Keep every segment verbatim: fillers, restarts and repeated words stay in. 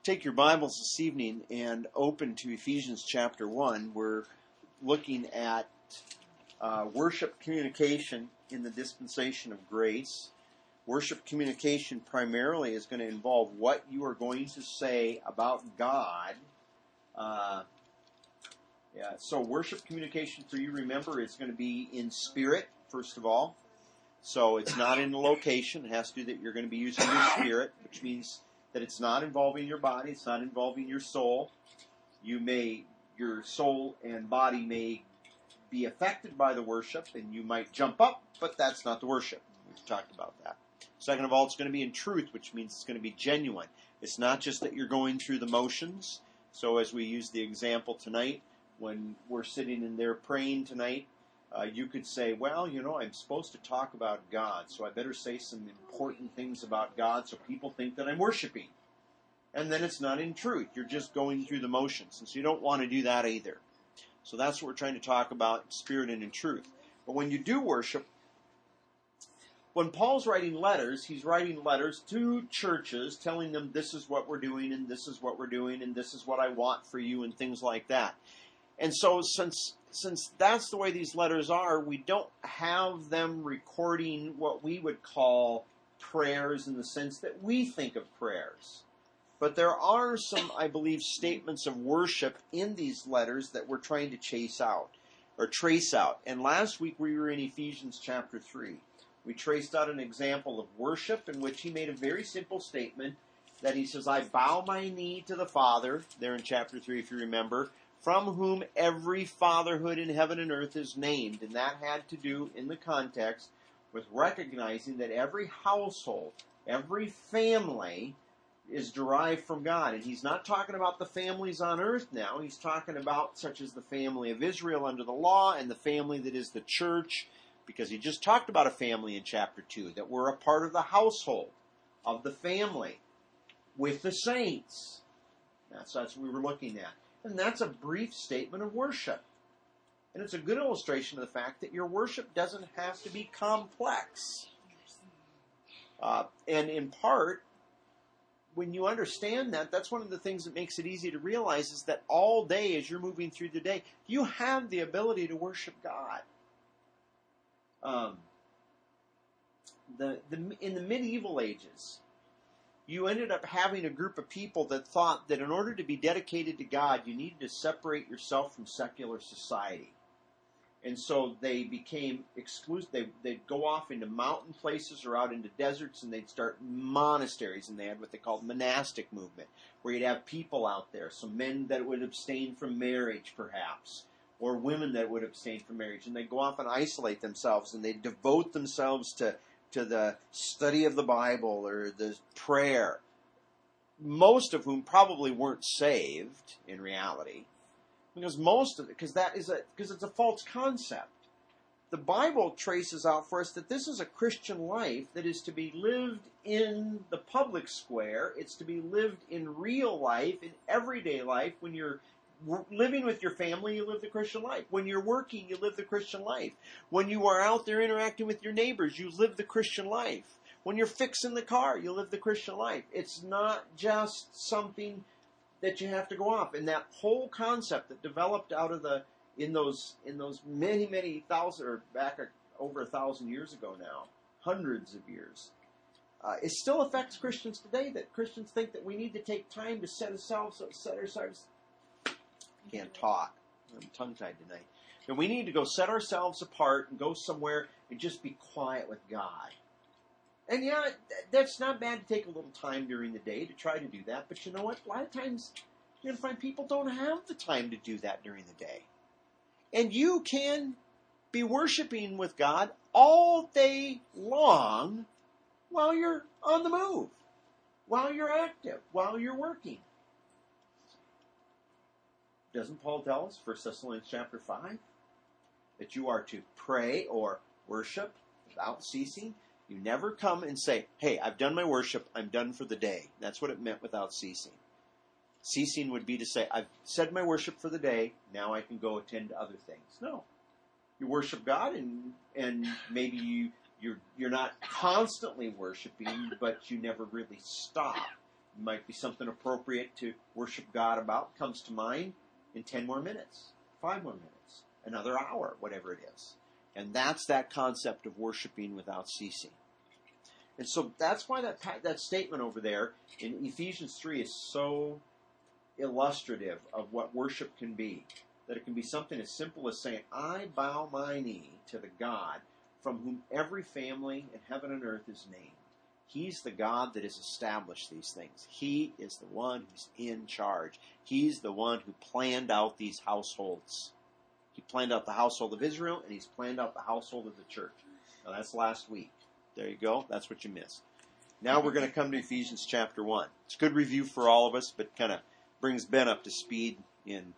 take your Bibles this evening and open to Ephesians chapter one. We're looking at uh, worship communication in the dispensation of grace. Worship communication primarily is going to involve what you are going to say about God. Uh, yeah, so worship communication for you, remember, is going to be in spirit, first of all. So it's not in location. It has to do that you're going to be using your spirit, which means that it's not involving your body, it's not involving your soul. You may, your soul and body may be affected by the worship, and you might jump up, but that's not the worship. We've talked about that. Second of all, it's going to be in truth, which means it's going to be genuine. It's not just that you're going through the motions. So as we use the example tonight, when we're sitting in there praying tonight, Uh, you could say, well, you know, I'm supposed to talk about God, so I better say some important things about God so people think that I'm worshiping. And then it's not in truth. You're just going through the motions. And so you don't want to do that either. So that's what we're trying to talk about, in spirit and in truth. But when you do worship, when Paul's writing letters, he's writing letters to churches telling them this is what we're doing and this is what we're doing and this is what I want for you and things like that. And so since since that's the way these letters are, we don't have them recording what we would call prayers in the sense that we think of prayers. But there are some, I believe, statements of worship in these letters that we're trying to chase out, or trace out. And last week we were in Ephesians chapter three. We traced out an example of worship in which he made a very simple statement that he says, I bow my knee to the Father, there in chapter three if you remember, from whom every fatherhood in heaven and earth is named. And that had to do, in the context, with recognizing that every household, every family is derived from God. And he's not talking about the families on earth now. He's talking about such as the family of Israel under the law and the family that is the church, because he just talked about a family in chapter two, that we're a part of the household of the family with the saints. That's, that's what we were looking at. And that's a brief statement of worship. And it's a good illustration of the fact that your worship doesn't have to be complex. Uh, and in part, when you understand that, that's one of the things that makes it easy to realize is that all day as you're moving through the day, you have the ability to worship God. Um, the, the, in the medieval ages, you ended up having a group of people that thought that in order to be dedicated to God, you needed to separate yourself from secular society. And so they became exclusive. They, they'd go off into mountain places or out into deserts, and they'd start monasteries, and they had what they called monastic movement, where you'd have people out there, some men that would abstain from marriage, perhaps, or women that would abstain from marriage, and they'd go off and isolate themselves, and they'd devote themselves to to the study of the Bible or the prayer, most of whom probably weren't saved in reality, because most of it, because that is a, because it's a false concept. The Bible traces out for us that this is a Christian life that is to be lived in the public square. It's to be lived in real life, in everyday life. When you're living with your family, you live the Christian life. When you're working, you live the Christian life. When you are out there interacting with your neighbors, you live the Christian life. When you're fixing the car, you live the Christian life. It's not just something that you have to go off. And that whole concept that developed out of the, in those, in those many, many thousand, or back over a thousand years ago now, hundreds of years, uh, it still affects Christians today, that Christians think that we need to take time to set ourselves, set ourselves, can't talk. I'm tongue-tied tonight. And we need to go set ourselves apart and go somewhere and just be quiet with God. And yeah, that's not bad to take a little time during the day to try to do that. But you know what? A lot of times you're going to find people don't have the time to do that during the day. And you can be worshiping with God all day long while you're on the move, while you're active, while you're working. Doesn't Paul tell us, First Thessalonians chapter five, that you are to pray or worship without ceasing? You never come and say, hey, I've done my worship, I'm done for the day. That's what it meant without ceasing. Ceasing would be to say, I've said my worship for the day, now I can go attend to other things. No. You worship God, and and maybe you, you're, you're not constantly worshiping, but you never really stop. Might be something appropriate to worship God about, comes to mind in ten more minutes, five more minutes, another hour, whatever it is. And that's that concept of worshiping without ceasing. And so that's why that that statement over there in Ephesians three is so illustrative of what worship can be. That it can be something as simple as saying, I bow my knee to the God from whom every family in heaven and earth is named. He's the God that has established these things. He is the one who's in charge. He's the one who planned out these households. He planned out the household of Israel, and he's planned out the household of the church. Now, that's last week. There you go. That's what you missed. Now we're going to come to Ephesians chapter one. It's a good review for all of us, but kind of brings Ben up to speed in,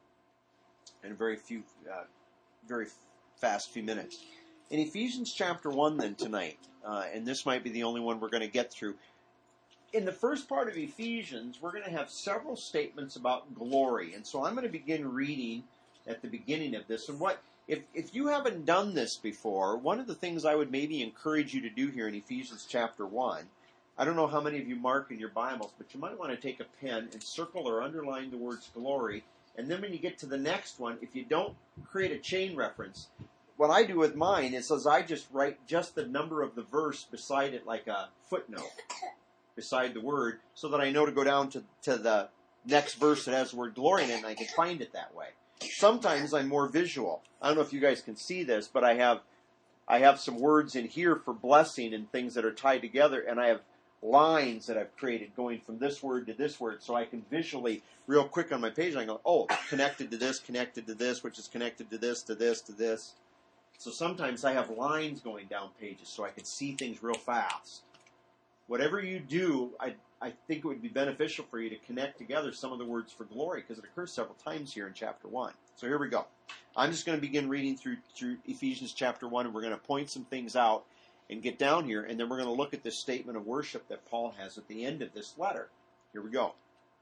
in a very few, uh, very fast few minutes. In Ephesians chapter one then tonight, uh, and this might be the only one we're going to get through, in the first part of Ephesians, we're going to have several statements about glory. And so I'm going to begin reading at the beginning of this. And what if, if you haven't done this before, one of the things I would maybe encourage you to do here in Ephesians chapter one, I don't know how many of you mark in your Bibles, but you might want to take a pen and circle or underline the words glory. And then when you get to the next one, if you don't create a chain reference, what I do with mine is as I just write just the number of the verse beside it like a footnote beside the word so that I know to go down to, to the next verse that has the word glory in it and I can find it that way. Sometimes I'm more visual. I don't know if you guys can see this, but I have I have some words in here for blessing and things that are tied together, and I have lines that I've created going from this word to this word so I can visually, real quick on my page, I go, oh, connected to this, connected to this, which is connected to this, to this, to this. So sometimes I have lines going down pages so I can see things real fast. Whatever you do, I, I think it would be beneficial for you to connect together some of the words for glory because it occurs several times here in chapter one. So here we go. I'm just going to begin reading through, through Ephesians chapter one, and we're going to point some things out and get down here, and then we're going to look at this statement of worship that Paul has at the end of this letter. Here we go.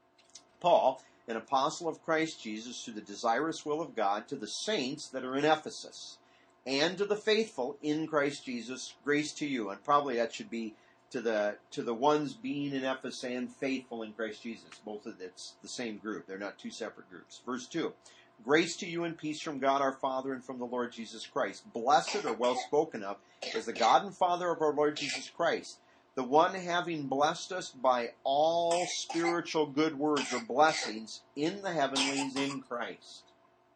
Paul, an apostle of Christ Jesus, through the desirous will of God, to the saints that are in Ephesus, and to the faithful in Christ Jesus, grace to you. And probably that should be to the to the ones being in Ephesus and faithful in Christ Jesus. Both of it's the same group. They're not two separate groups. Verse two. Grace to you and peace from God our Father and from the Lord Jesus Christ. Blessed or well spoken of is the God and Father of our Lord Jesus Christ, the one having blessed us by all spiritual good words or blessings in the heavenlies in Christ.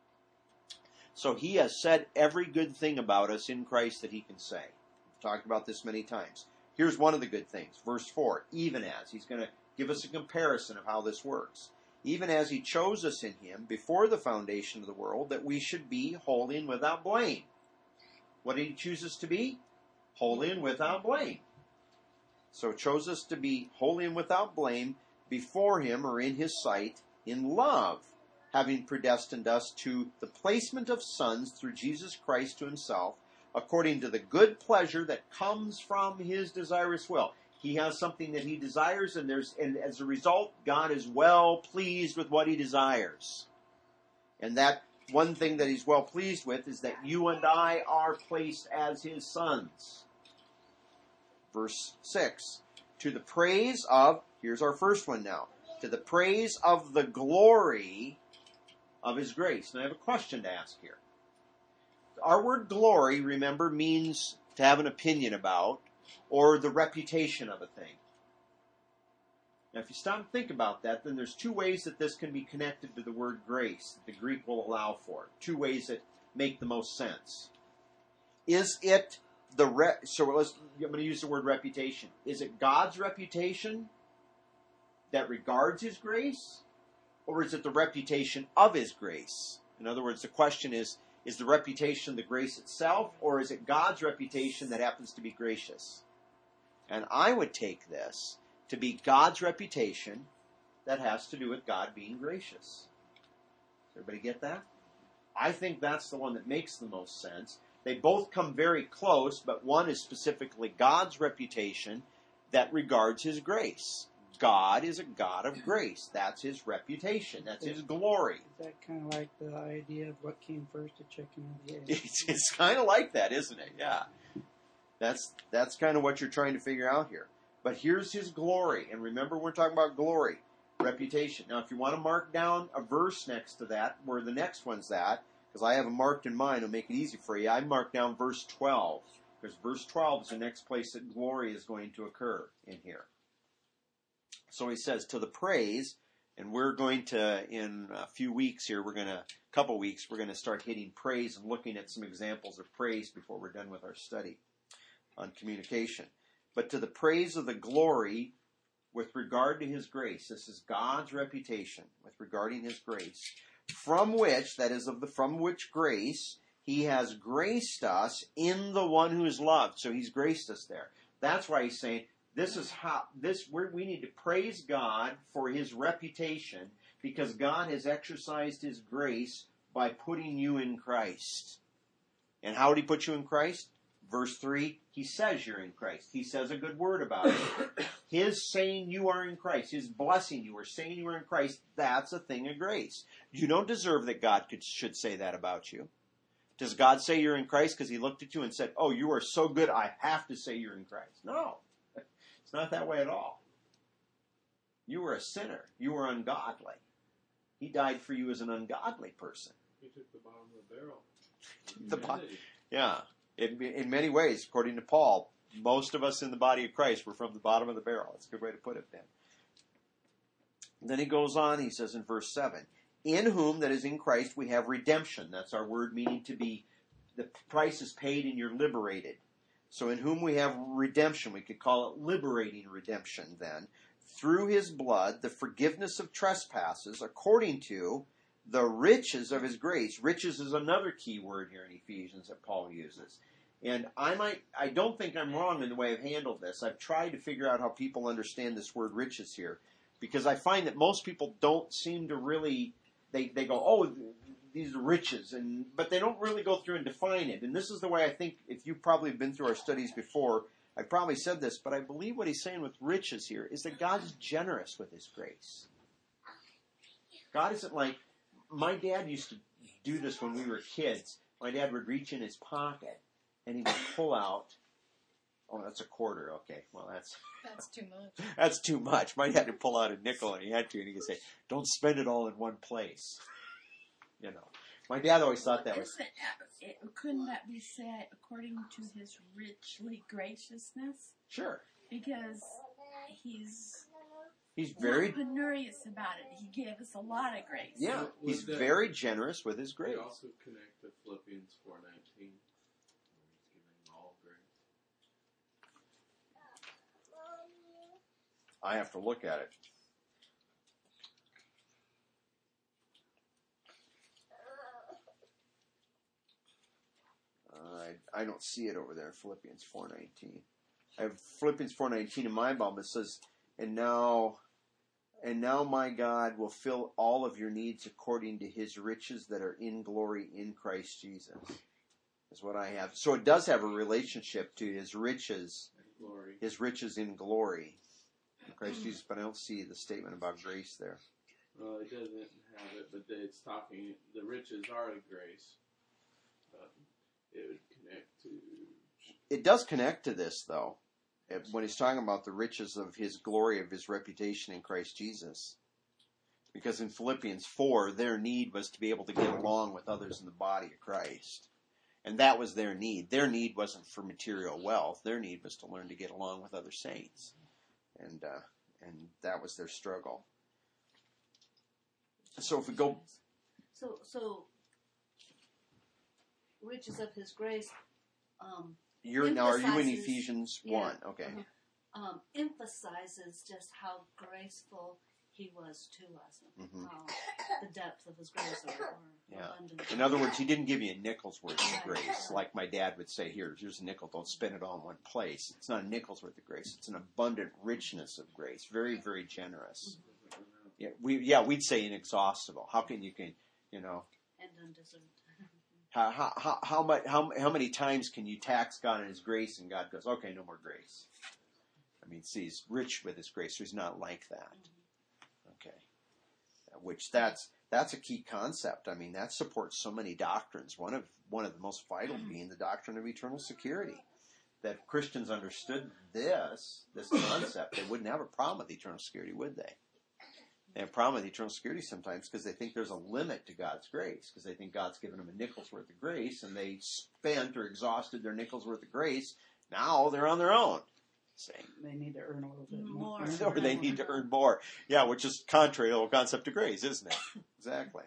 So he has said every good thing about us in Christ that he can say. We've talked about this many times. Here's one of the good things. Verse four, even as. He's going to give us a comparison of how this works. Even as he chose us in him before the foundation of the world, that we should be holy and without blame. What did he choose us to be? Holy and without blame. So chose us to be holy and without blame before him or in his sight in love, having predestined us to the placement of sons through Jesus Christ to himself, according to the good pleasure that comes from his desirous will. He has something that he desires, and there's, and as a result, God is well pleased with what he desires. And that one thing that he's well pleased with is that you and I are placed as his sons. Verse six, to the praise of, here's our first one now, to the praise of the glory of his grace. Now I have a question to ask here. Our word glory, remember, means to have an opinion about, or the reputation of a thing. Now, if you stop and think about that, then there's two ways that this can be connected to the word grace that the Greek will allow for. Two ways that make the most sense. Is it the re- so let's, I'm going to use the word reputation. Is it God's reputation that regards his grace, or is it the reputation of his grace? In other words, the question is, is the reputation the grace itself, or is it God's reputation that happens to be gracious? And I would take this to be God's reputation that has to do with God being gracious. Does everybody get that? I think that's the one that makes the most sense. They both come very close, but one is specifically God's reputation that regards his grace. God is a God of grace. That's his reputation. That's his glory. Is that kind of like the idea of what came first, the chicken or the egg? It's, it's kind of like that, isn't it? Yeah. That's that's kind of what you're trying to figure out here. But here's his glory. And remember, we're talking about glory, reputation. Now, if you want to mark down a verse next to that, where the next one's at, because I have them marked in mine, it'll make it easy for you. I marked down verse twelve, because verse twelve is the next place that glory is going to occur in here. So he says, to the praise, and we're going to, in a few weeks here, we're going to, a couple weeks, we're going to start hitting praise and looking at some examples of praise before we're done with our study on communication. But to the praise of the glory with regard to his grace, this is God's reputation with regarding his grace, from which, that is of the from which grace, he has graced us in the one who is loved. So he's graced us there. That's why he's saying, this is how, this, we're, we need to praise God for his reputation, because God has exercised his grace by putting you in Christ. And how did he put you in Christ? Verse three, he says you're in Christ. He says a good word about it. His saying you are in Christ, his blessing you or saying you are in Christ, that's a thing of grace. You don't deserve that God could, should say that about you. Does God say you're in Christ because he looked at you and said, oh, you are so good, I have to say you're in Christ? No, it's not that way at all. You were a sinner. You were ungodly. He died for you as an ungodly person. He took the bottom of the barrel. The bo- yeah. In, in many ways, according to Paul, most of us in the body of Christ were from the bottom of the barrel. That's a good way to put it then. And then he goes on, he says in verse seven, in whom, that is in Christ, we have redemption. That's our word meaning to be, the price is paid and you're liberated. So in whom we have redemption, we could call it liberating redemption then, through his blood, the forgiveness of trespasses, according to the riches of his grace. Riches is another key word here in Ephesians that Paul uses. And I might, I don't think I'm wrong in the way I've handled this. I've tried to figure out how people understand this word riches here, because I find that most people don't seem to really, they, they go, oh, these are riches, and but they don't really go through and define it. And this is the way I think, if you've probably been through our studies before, I probably said this, but I believe what he's saying with riches here is that God's generous with his grace. God isn't like, my dad used to do this when we were kids. My dad would reach in his pocket and he would pull out, oh, that's a quarter. Okay, well, that's... That's too much. That's too much. My dad would pull out a nickel and he had to, and he could say, don't spend it all in one place. You know. My dad always thought that was... Isn't it, couldn't that be said according to his richly graciousness? Sure. Because he's... He's very... not penurious about it. He gave us a lot of grace. Yeah, Was he's that- very generous with his grace. We also connect to Philippians four nineteen, where he's giving all grace. I have to look at it. Uh, I, I don't see it over there, Philippians four nineteen. I have Philippians four nineteen in my Bible. It says, and now... And now my God will fill all of your needs according to his riches that are in glory in Christ Jesus. Is what I have. So it does have a relationship to his riches, Glory. his riches in glory in Christ Jesus. But I don't see the statement about grace there. Well, it doesn't have it, but it's talking, the riches are the grace. But it would connect to... It does connect to this, though. When he's talking about the riches of his glory, of his reputation in Christ Jesus. Because in Philippians four, their need was to be able to get along with others in the body of Christ. And that was their need. Their need wasn't for material wealth. Their need was to learn to get along with other saints. And uh, and that was their struggle. So if we go... So, so riches of his grace... Um, You're, now, are you in emphasizes- Ephesians yeah, one? Okay. uh-huh. um, emphasizes just how graceful he was to us, Mhm. how the depth of his grace or, or Yeah. abundance. In other words, he didn't give you a nickel's worth of grace. Like my dad would say, here, here's a nickel, don't spend it all in one place. It's not a nickel's worth of grace. It's an abundant richness of grace. Very, very generous. Yeah, we, yeah, we'd say inexhaustible. How can you, can, you know, and undeserved. how, how, how, how, much, how, how many times can you tax God in his grace and God goes, okay, no more grace? I mean, see, he's rich with his grace, so he's not like that. Okay. Which that's, that's a key concept. I mean, that supports so many doctrines. One of, one of the most vital being the doctrine of eternal security. that if Christians understood this, this concept, they wouldn't have a problem with eternal security, would they? They have a problem with eternal security sometimes because they think there's a limit to God's grace, because they think God's given them a nickel's worth of grace, and they spent or exhausted their nickel's worth of grace. Now they're on their own. See? They need to earn a little bit more. More. Or they need to earn more. Yeah, which is contrary to the whole concept of grace, isn't it? Exactly.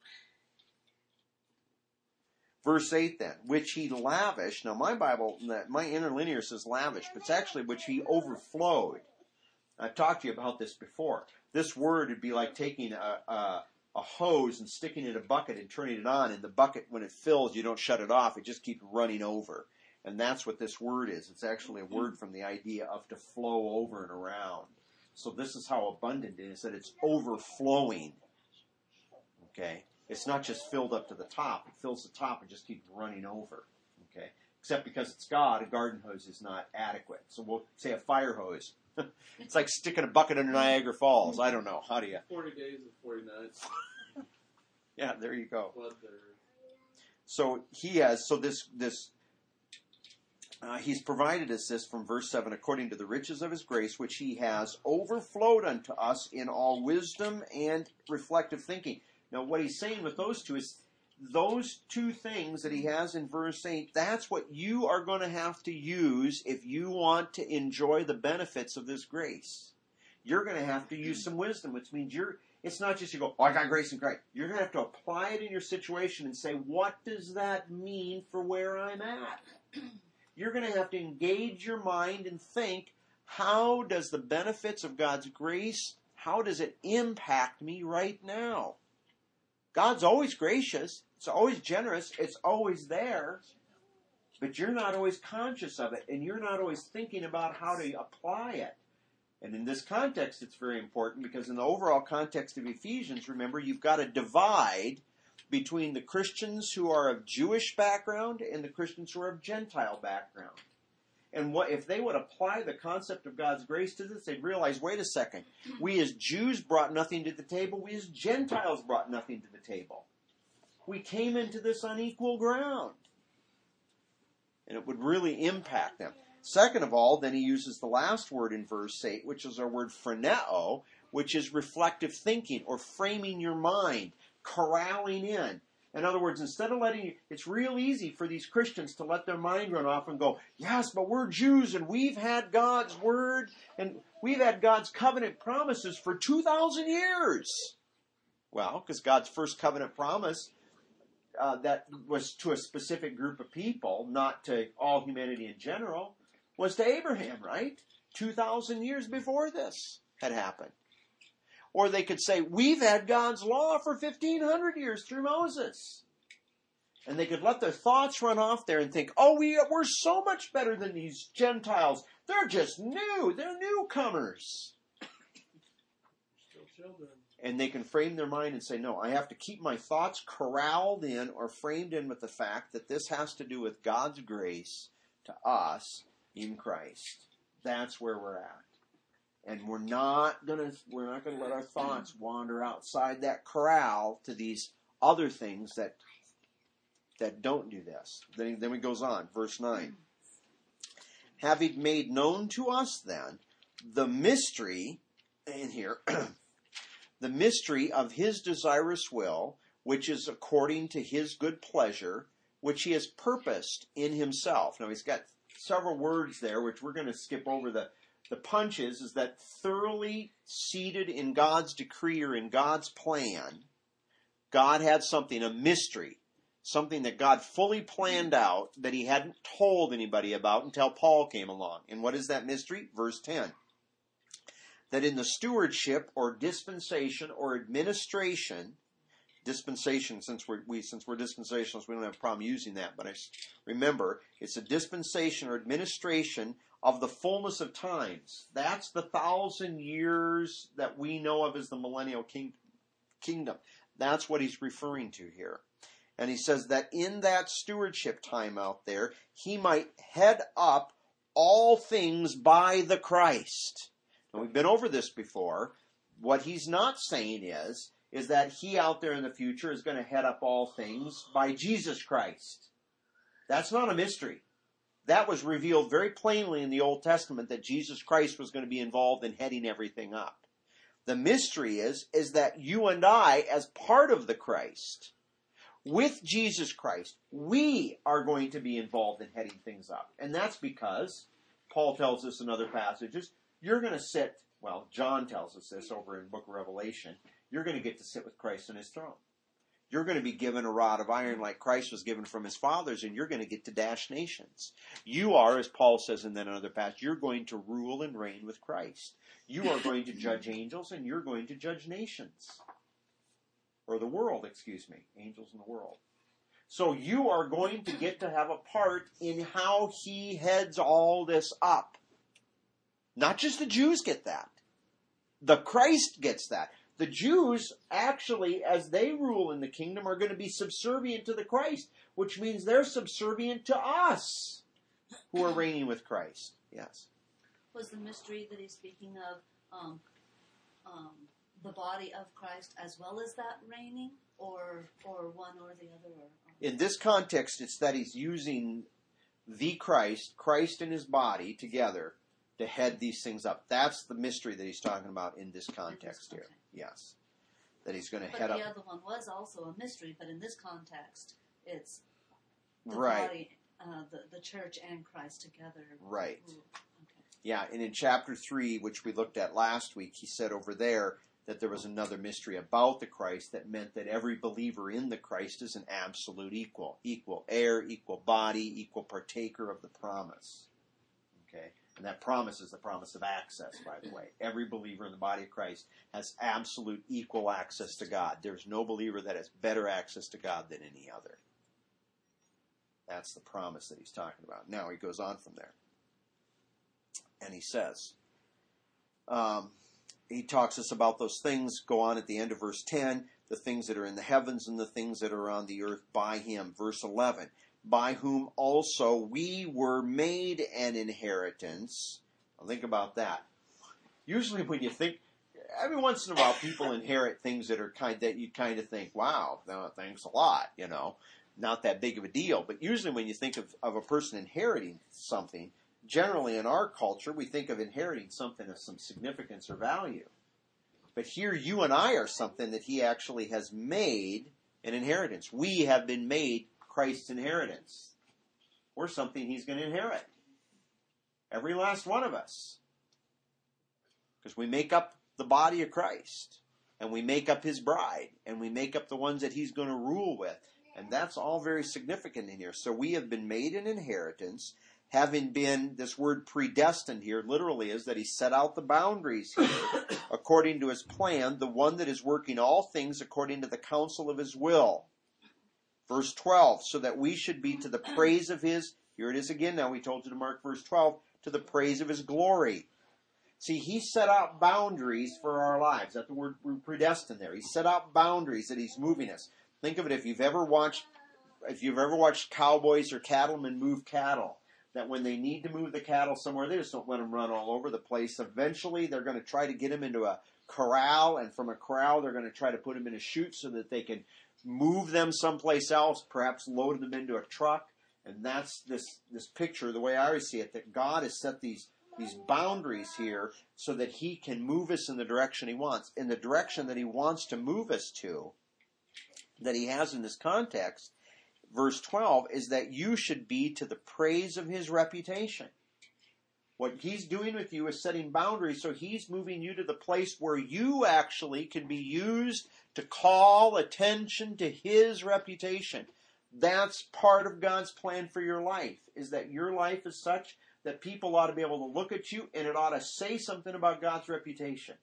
Verse eight then, which he lavished. Now my Bible, my interlinear says lavish, but it's actually which he overflowed. I've talked to you about this before. This word would be like taking a, a, a hose and sticking it in a bucket and turning it on. And the bucket, when it fills, you don't shut it off. It just keeps running over. And that's what this word is. It's actually a word from the idea of to flow over and around. So this is how abundant it is, that it's overflowing. Okay? It's not just filled up to the top. It fills the top and just keeps running over. Okay? Except because it's God, a garden hose is not adequate. So we'll say a fire hose. It's like sticking a bucket under Niagara Falls. I don't know. How do you? Forty days and forty nights. Yeah, there you go. Flood there. So he has. So this this. Uh, he's provided us this from verse seven, according to the riches of his grace, which he has overflowed unto us in all wisdom and reflective thinking. Now, what he's saying with those two is those two things that he has in verse eight, that's what you are going to have to use if you want to enjoy the benefits of this grace. You're going to have to use some wisdom, which means you're, it's not just you go, oh, I got grace in Christ. You're going to have to apply it in your situation and say, what does that mean for where I'm at? You're going to have to engage your mind and think, how does the benefits of God's grace, how does it impact me right now? God's always gracious. It's always generous. It's always there. But you're not always conscious of it, and you're not always thinking about how to apply it. And in this context, it's very important because in the overall context of Ephesians, remember, you've got to divide between the Christians who are of Jewish background and the Christians who are of Gentile background. And what if they would apply the concept of God's grace to this, they'd realize, wait a second, we as Jews brought nothing to the table, we as Gentiles brought nothing to the table. We came into this on equal ground. And it would really impact them. Second of all, then he uses the last word in verse eight, which is our word phroneo, which is reflective thinking or framing your mind, corralling in. In other words, instead of letting you, it's real easy for these Christians to let their mind run off and go, yes, but we're Jews and we've had God's word and we've had God's covenant promises for two thousand years. Well, because God's first covenant promise uh, that was to a specific group of people, not to all humanity in general, was to Abraham, right? two thousand years before this had happened. Or they could say, we've had God's law for fifteen hundred years through Moses. And they could let their thoughts run off there and think, oh, we, we're so much better than these Gentiles. They're just new. They're newcomers. Still children. And they can frame their mind and say, no, I have to keep my thoughts corralled in or framed in with the fact that this has to do with God's grace to us in Christ. That's where we're at. And we're not gonna we're not gonna let our thoughts wander outside that corral to these other things that that don't do this. Then then he goes on, verse nine. Having made known to us then the mystery in here, the mystery of his desirous will, which is according to his good pleasure, which he has purposed in himself. Now he's got several words there, which we're going to skip over. The The punch is, is that thoroughly seated in God's decree or in God's plan, God had something, a mystery, something that God fully planned out that he hadn't told anybody about until Paul came along. And what is that mystery? Verse ten. That in the stewardship or dispensation or administration, dispensation, since we're, we, since we're dispensationalists, we don't have a problem using that, but I remember, it's a dispensation or administration of the fullness of times. That's the thousand years that we know of as the millennial king, kingdom. That's what he's referring to here. And he says that in that stewardship time out there, he might head up all things by the Christ. Now, we've been over this before. What he's not saying is, is that he out there in the future is going to head up all things by Jesus Christ. That's not a mystery. that was revealed very plainly in the Old Testament that Jesus Christ was going to be involved in heading everything up. The mystery is, is that you and I, as part of the Christ, with Jesus Christ, we are going to be involved in heading things up. And that's because, Paul tells us in other passages, you're going to sit, well, John tells us this over in the book of Revelation, you're going to get to sit with Christ on his throne. You're going to be given a rod of iron like Christ was given from his fathers, and you're going to get to dash nations. You are, as Paul says in that other passage, you're going to rule and reign with Christ. You are going to judge angels, and you're going to judge nations. Or the world, excuse me. Angels in the world. So you are going to get to have a part in how he heads all this up. Not just the Jews get that. The Christ gets that. The Jews, actually, as they rule in the kingdom, are going to be subservient to the Christ, which means they're subservient to us who are reigning with Christ. Yes. Was the mystery that he's speaking of um, um, the body of Christ as well as that reigning, or or one or the other? Or, or? In this context, it's that he's using the Christ, Christ and his body together to head these things up. That's the mystery that he's talking about in this context this, here. okay. Yes. That he's going to but head the up. The other one was also a mystery, but in this context, it's the Right. body, uh, the, the church and Christ together. Right. Ooh, okay. Yeah, and in chapter three, which we looked at last week, he said over there that there was another mystery about the Christ that meant that every believer in the Christ is an absolute equal. Equal heir, equal body, equal partaker of the promise. Okay? And that promise is the promise of access, by the way. Every believer in the body of Christ has absolute equal access to God. There's no believer that has better access to God than any other. That's the promise that he's talking about. Now he goes on from there. And he says, um, he talks us about those things, go on at the end of verse ten, the things that are in the heavens and the things that are on the earth by him. Verse eleven, by whom also we were made an inheritance. Now think about that. Usually when you think, every once in a while people inherit things that are kind that you kind of think, wow, no, thanks a lot, you know, not that big of a deal. But usually when you think of, of a person inheriting something, generally in our culture we think of inheriting something of some significance or value. But here you and I are something that he actually has made an inheritance. We have been made Christ's inheritance. We're something he's going to inherit. Every last one of us. Because we make up the body of Christ. And we make up his bride. And we make up the ones that he's going to rule with. And that's all very significant in here. So we have been made an inheritance, having been, this word predestined here literally is that he set out the boundaries here according to his plan, the one that is working all things according to the counsel of his will. Verse twelve, so that we should be to the praise of his, here it is again now, we told you to mark verse twelve, to the praise of his glory. See, he set out boundaries for our lives. That's the word predestined there. He set out boundaries that he's moving us. Think of it, if you've ever watched, if you've ever watched cowboys or cattlemen move cattle, that when they need to move the cattle somewhere, they just don't let them run all over the place. Eventually, they're going to try to get them into a corral, and from a corral, they're going to try to put them in a chute so that they can move them someplace else, perhaps load them into a truck. And that's this this picture, the way I always see it, that God has set these these boundaries here so that he can move us in the direction he wants. In the direction that he wants to move us to, that he has in this context, verse twelve, is that you should be to the praise of his reputation. What he's doing with you is setting boundaries, so he's moving you to the place where you actually can be used to call attention to his reputation. That's part of God's plan for your life, is that your life is such that people ought to be able to look at you and it ought to say something about God's reputation.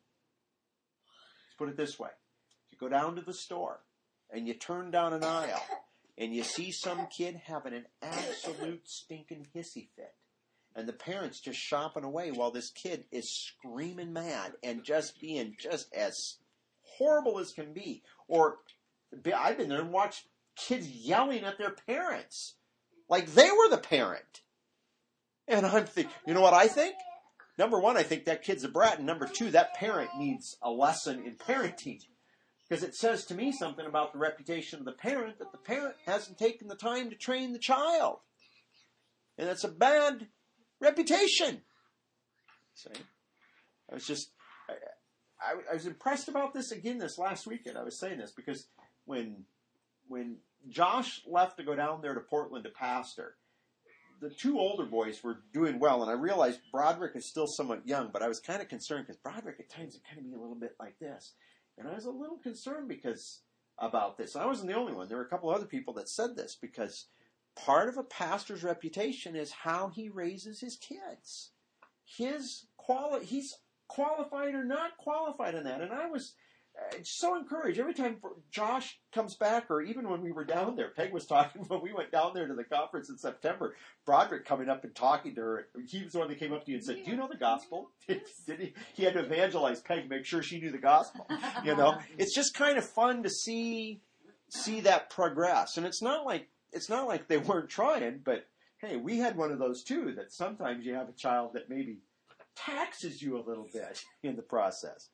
Let's put it this way. You go down to the store and you turn down an aisle and you see some kid having an absolute stinking hissy fit. And the parents just shopping away while this kid is screaming mad and just being just as horrible as can be. Or I've been there and watched kids yelling at their parents like they were the parent. And I'm thinking, you know what I think? Number one, I think that kid's a brat. And number two, that parent needs a lesson in parenting. Because it says to me something about the reputation of the parent, that the parent hasn't taken the time to train the child. And that's a bad reputation. See? I was just, I, I, I was impressed about this again this last weekend. I was saying this because when, when Josh left to go down there to Portland to pastor, the two older boys were doing well, and I realized Broderick is still somewhat young, but I was kind of concerned because Broderick at times would kind of be a little bit like this. And I was a little concerned because about this. I wasn't the only one. There were a couple other people that said this because part of a pastor's reputation is how he raises his kids. His quali- he's qualified or not qualified in that. And I was uh, so encouraged. Every time Josh comes back, or even when we were down there, Peg was talking when we went down there to the conference in September, Broderick coming up and talking to her. He was the one that came up to you and said, do you know the gospel? Did he? He had to evangelize Peg to make sure she knew the gospel. You know, it's just kind of fun to see see that progress. And it's not like it's not like they weren't trying, but hey, we had one of those too, that sometimes you have a child that maybe taxes you a little bit in the process.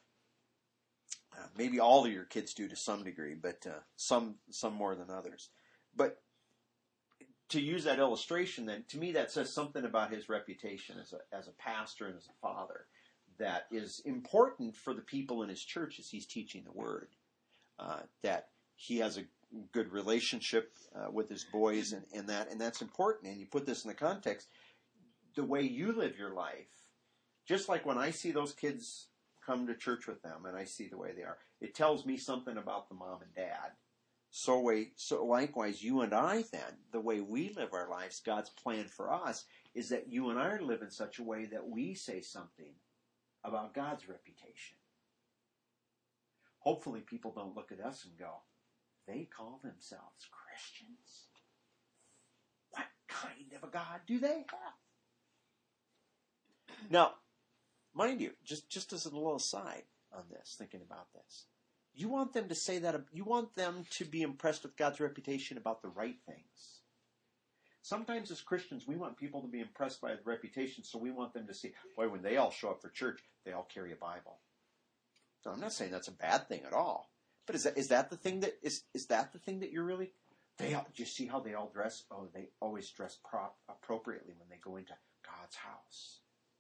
Uh, maybe all of your kids do to some degree, but uh, some some more than others. But to use that illustration, then, to me that says something about his reputation as a as a pastor and as a father that is important for the people in his church as he's teaching the word. Uh, that he has a good relationship uh, with his boys, and, and that and that's important. And you put this in the context, the way you live your life, just like when I see those kids come to church with them and I see the way they are, it tells me something about the mom and dad. So way, so likewise, you and I then, the way we live our lives, God's plan for us is that you and I live in such a way that we say something about God's reputation. Hopefully people don't look at us and go, they call themselves Christians? What kind of a God do they have? Now, mind you, just, just as a little aside on this, thinking about this, you want them to say that, you want them to be impressed with God's reputation about the right things. Sometimes as Christians, we want people to be impressed by the reputation, so we want them to see, boy, when they all show up for church, they all carry a Bible. So I'm not saying that's a bad thing at all. But is that, is that the thing that, is, is that the thing that you're really, they all, do you see how they all dress? Oh, they always dress prop, appropriately when they go into God's house.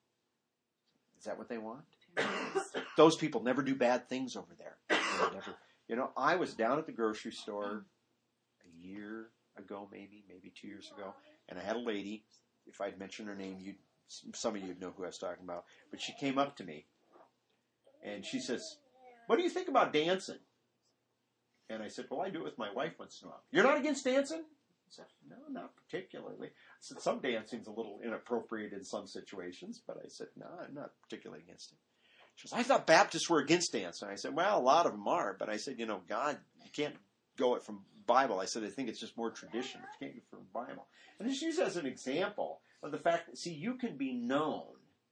Is that what they want? Those people never do bad things over there. They never, you know, I was down at the grocery store a year ago, maybe, maybe two years ago, and I had a lady. If I'd mentioned her name, you, some of you'd know who I was talking about. But she came up to me, and she says, "What do you think about dancing?" And I said, "Well, I do it with my wife once in a while." "You're not against dancing?" I said, "No, not particularly." I said, "Some dancing's a little inappropriate in some situations," but I said, "No, I'm not particularly against it." She goes, "I thought Baptists were against dancing." I said, "Well, a lot of them are," but I said, you know, God, you can't go it from Bible. I said, I think it's just more tradition. You can't go from Bible. And just use it as an example of the fact that, see, you can be known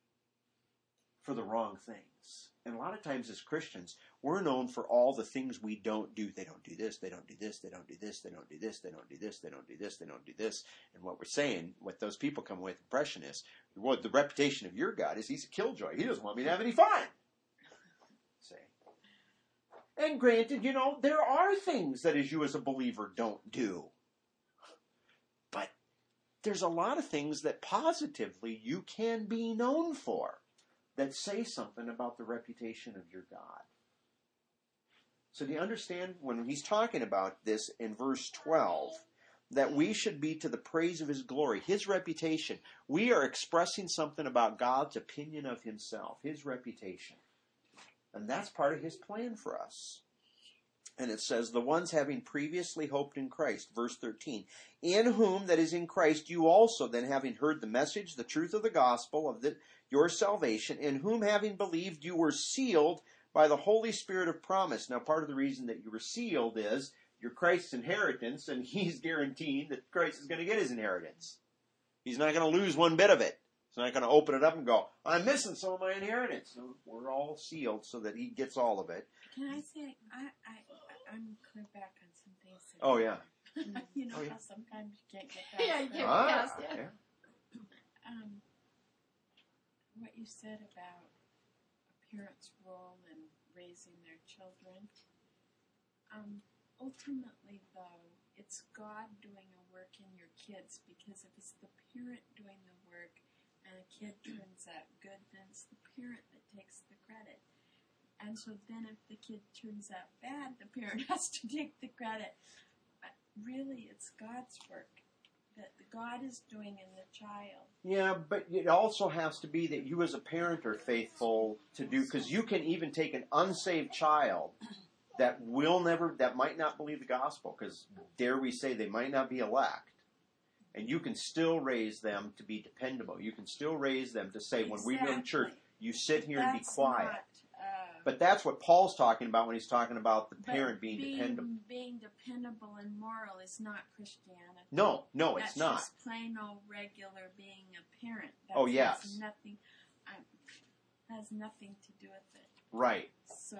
for the wrong things. And a lot of times as Christians, we're known for all the things we don't do. They don't do this, they don't do this, they don't do this, they don't do this, they don't do this, they don't do this, they don't do this. And what we're saying, what those people come with impression is, what the reputation of your God is, he's a killjoy. He doesn't want me to have any fun. See? And granted, you know, there are things that as you as a believer don't do. But there's a lot of things that positively you can be known for that say something about the reputation of your God. So do you understand when he's talking about this in verse twelve, that we should be to the praise of his glory, his reputation. We are expressing something about God's opinion of himself, his reputation. And that's part of his plan for us. And it says, the ones having previously hoped in Christ, verse thirteen, in whom, that is in Christ, you also, then having heard the message, the truth of the gospel of the, your salvation, in whom having believed you were sealed by the Holy Spirit of promise. Now, part of the reason that you were sealed is you're Christ's inheritance, and he's guaranteeing that Christ is going to get his inheritance. He's not going to lose one bit of it. He's not going to open it up and go, I'm missing some of my inheritance. No, we're all sealed so that he gets all of it. Can I say, I, I, I'm clear back on some things. That Oh, yeah. you know Oh, yeah. how sometimes you can't get past Yeah, you them. can't. Ah, Yes, yeah. yeah. Um, what you said about a parent's role in raising their children. Um, ultimately, though, it's God doing a work in your kids, because if it's the parent doing the work and a kid turns out good, then it's the parent that takes the credit. And so then if the kid turns out bad, the parent has to take the credit. But really, it's God's work that God is doing in the child. Yeah, but it also has to be that you as a parent are faithful to do, because you can even take an unsaved child that will never, that might not believe the gospel, because dare we say they might not be elect, and you can still raise them to be dependable. You can still raise them to say, when we go to church, Exactly. you sit here and be That's quiet. not, uh, But that's what Paul's talking about when he's talking about the but parent being, being dependable. Being dependable and moral is not Christianity. No, no, That's it's not. just plain old regular being a parent. That Oh, has yes. Nothing, um, has nothing to do with it. Right. So,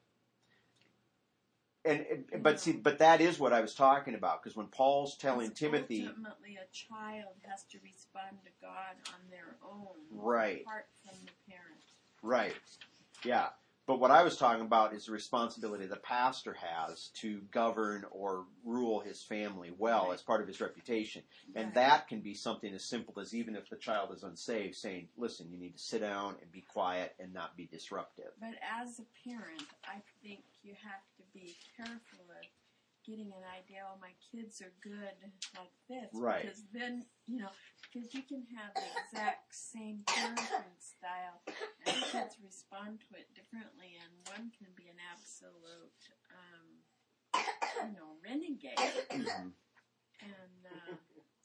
And, and but see, but that is what I was talking about, because when Paul's telling because Timothy, ultimately a child has to respond to God on their own, Right. apart from the parent. right, yeah. But what I was talking about is the responsibility the pastor has to govern or rule his family well Right. as part of his reputation. And Right. that can be something as simple as, even if the child is unsaved, saying, listen, you need to sit down and be quiet and not be disruptive. But as a parent, I think you have to be careful of getting an idea, oh, my kids are good like this. Right. Because then, you know, because you can have the exact same parenting style and kids respond to it differently, and one can be an absolute, um, you know, renegade. Mhm. And, uh,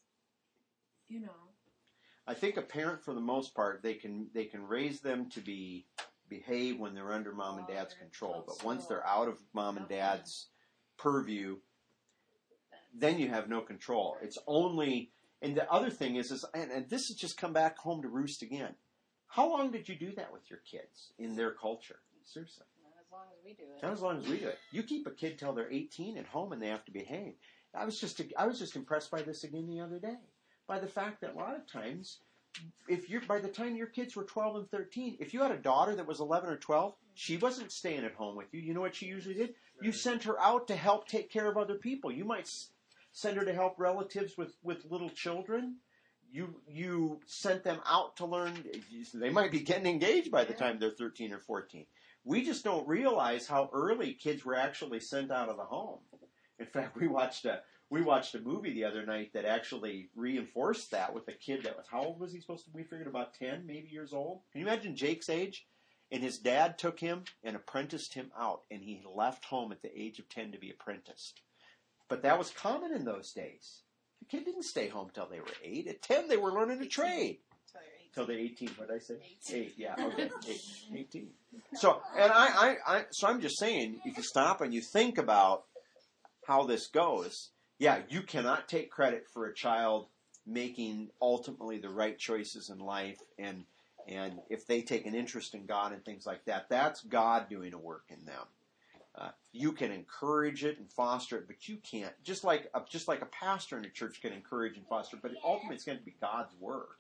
you know, I think a parent, for the most part, they can they can raise them to be behave when they're under mom and dad's control. But once they're out of mom and dad's purview, then you have no control. It's only, and the other thing is, is and, and this has just come back home to roost again. How long did you do that with your kids in their culture? Seriously. Not as long as we do it. Not as long as we do it. You keep a kid till they're eighteen at home and they have to behave. I was just I was just impressed by this again the other day. By the fact that a lot of times, if you're by the time your kids were twelve and thirteen, if you had a daughter that was eleven or twelve, she wasn't staying at home with you. You know what she usually did? You sent her out to help take care of other people. You might s- send her to help relatives with, with little children. You you sent them out to learn. They might be getting engaged by the time they're thirteen or fourteen. We just don't realize how early kids were actually sent out of the home. In fact, we watched a we watched a movie the other night that actually reinforced that with a kid that was, how old was he supposed to be? We figured about ten, maybe years old. Can you imagine Jake's age? And his dad took him and apprenticed him out, and he left home at the age of ten to be apprenticed. But that was common in those days. The kid didn't stay home till they were eight. At ten, they were learning a trade. Till you're eighteen. Till they're eighteen. What did I say? eighteen. Eight. Yeah. Okay. Eight. Eighteen. So, and I, I, I, so I'm just saying, if you stop and you think about how this goes, yeah, you cannot take credit for a child making ultimately the right choices in life, and and if they take an interest in God and things like that, that's God doing a work in them. Uh, you can encourage it and foster it, but you can't. Just like a, just like a pastor in a church can encourage and foster, but ultimately it's going to be God's work.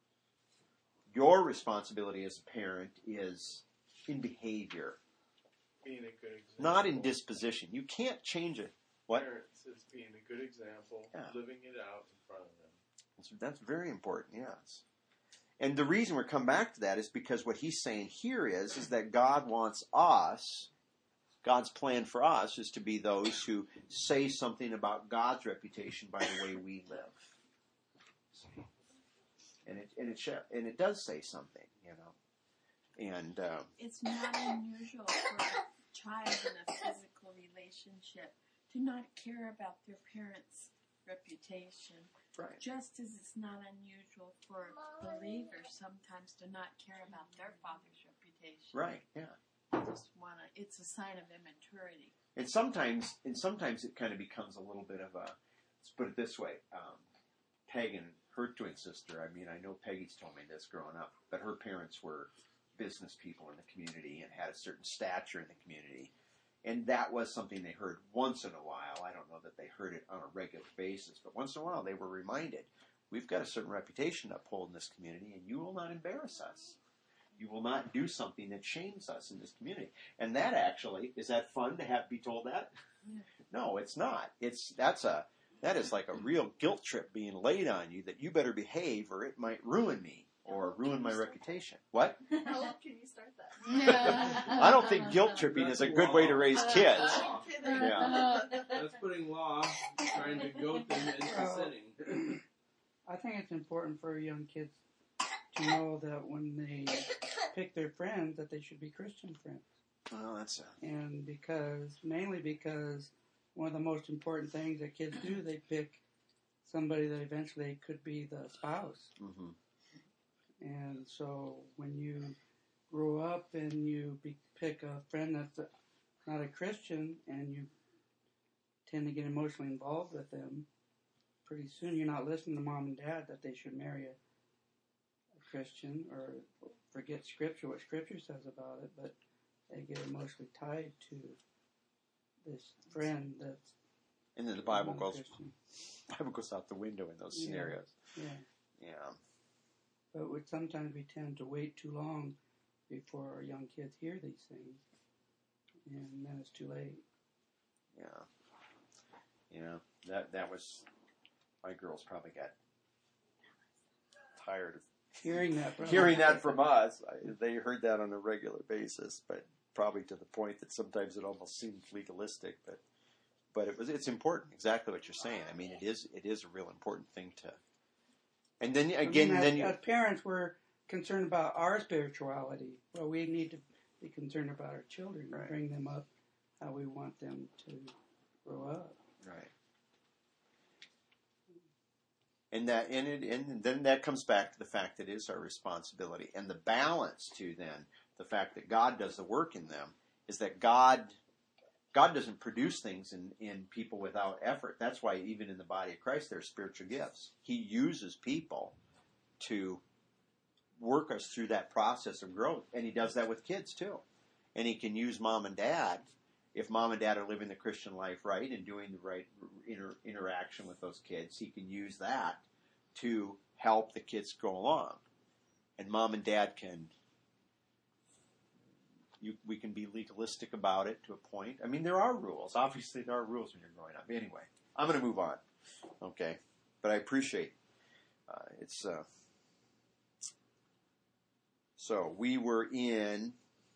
Your responsibility as a parent is in behavior, Being a good example. not in disposition. You can't change it. What? Parents is being a good example, Yeah. living it out in front of them. That's, that's very important, yes. And the reason we come back to that is because what he's saying here is, is that God wants us, God's plan for us is to be those who say something about God's reputation by the way we live. And it and it sh- and it does say something, you know. And uh, it's not unusual for a child in a physical relationship to not care about their parents' reputation. right, Just as it's not unusual for believers sometimes to not care about their father's reputation. right, yeah. They just wanna. It's a sign of immaturity. And sometimes, and sometimes it kind of becomes a little bit of a. Let's put it this way: um, Peg and her twin sister. I mean, I know Peggy's told me this growing up, but her parents were business people in the community and had a certain stature in the community, and that was something they heard once in a while. I don't know that they heard it on a regular basis, but once in a while they were reminded: we've got a certain reputation to uphold in this community, and you will not embarrass us. You will not do something that shames us in this community. And that actually, is that fun to have be told that? Yeah. No, it's not. It's that's a That is like a real guilt trip being laid on you that you better behave or it might ruin me or ruin my reputation. What? How old can you start that? I don't think guilt tripping is a good way to raise kids. I'm kidding. Yeah. That's putting law, trying to goat them into sinning. I think it's important for young kids to know that when they pick their friends, that they should be Christian friends. Well, that's a... And because, mainly because one of the most important things that kids do, they pick somebody that eventually could be the spouse. Mm-hmm. And so when you grow up and you be, pick a friend that's a, not a Christian and you tend to get emotionally involved with them, pretty soon you're not listening to mom and dad that they should marry a, a Christian or forget Scripture, what Scripture says about it, but they get emotionally tied to this friend that's And then the Bible not a goes Christian. Bible goes out the window in those Yeah. scenarios. Yeah. Yeah. But we, sometimes we tend to wait too long before our young kids hear these things, and then it's too late. Yeah. Yeah. That that was my girls probably got tired of Hearing that, brother. hearing that from us. I, they heard that on a regular basis, but probably to the point that sometimes it almost seemed legalistic. But but it was it's important. Exactly what you're saying. I mean, it is it is a real important thing to. And then again, I mean, as, then you, as parents, we're concerned about our spirituality. Well, we need to be concerned about our children and Right. bring them up how we want them to grow up. right. And that and it and then that comes back to the fact that it is our responsibility and the balance to then the fact that God does the work in them is that God God doesn't produce things in, in people without effort. That's why even in the body of Christ there are spiritual gifts. He uses people to work us through that process of growth. And he does that with kids too. And he can use mom and dad if mom and dad are living the Christian life right and doing the right inter- interaction with those kids. He can use that to help the kids go along. And mom and dad can You, we can be legalistic about it to a point. I mean, there are rules. Obviously, there are rules when you're growing up. Anyway, I'm going to move on. Okay, but I appreciate uh, it's. Uh, so we were in.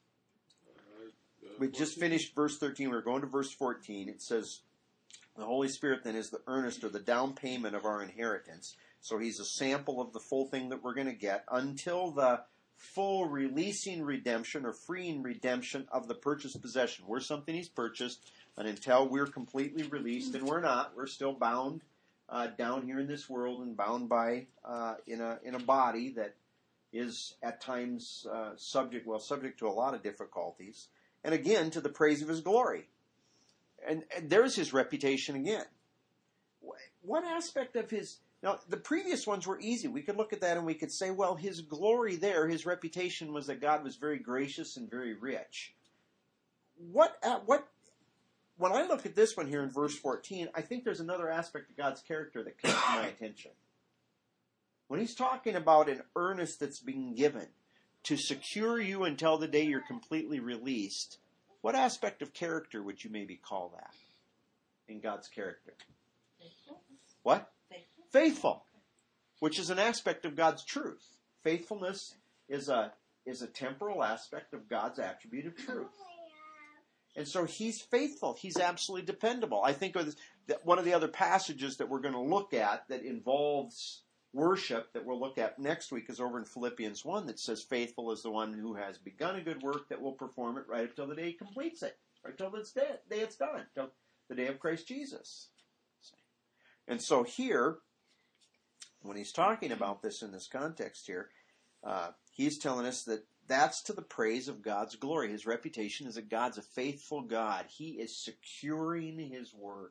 We just finished verse thirteen. We're going to verse fourteen. It says, "The Holy Spirit then is the earnest or the down payment of our inheritance." So he's a sample of the full thing that we're going to get until the full releasing redemption or freeing redemption of the purchased possession. We're something he's purchased, and until we're completely released, and we're not, we're still bound uh, down here in this world and bound by uh, in a in a body that is at times uh, subject, well, subject to a lot of difficulties, and again to the praise of his glory. And, and there's his reputation again. What aspect of his Now, the previous ones were easy. We could look at that and we could say, well, his glory there, his reputation was that God was very gracious and very rich. What, uh, what, when I look at this one here in verse fourteen, I think there's another aspect of God's character that comes to my attention. When he's talking about an earnest that's being given to secure you until the day you're completely released, what aspect of character would you maybe call that in God's character? What? Faithful, which is an aspect of God's truth. Faithfulness is a is a temporal aspect of God's attribute of truth. And so he's faithful. He's absolutely dependable. I think of this, that one of the other passages that we're going to look at that involves worship that we'll look at next week is over in Philippians one that says, faithful is the one who has begun a good work that will perform it right up till the day he completes it, right till the day it's done, till the day of Christ Jesus. And so here, when he's talking about this in this context here, uh, he's telling us that that's to the praise of God's glory. His reputation is that God's a faithful God. He is securing his work.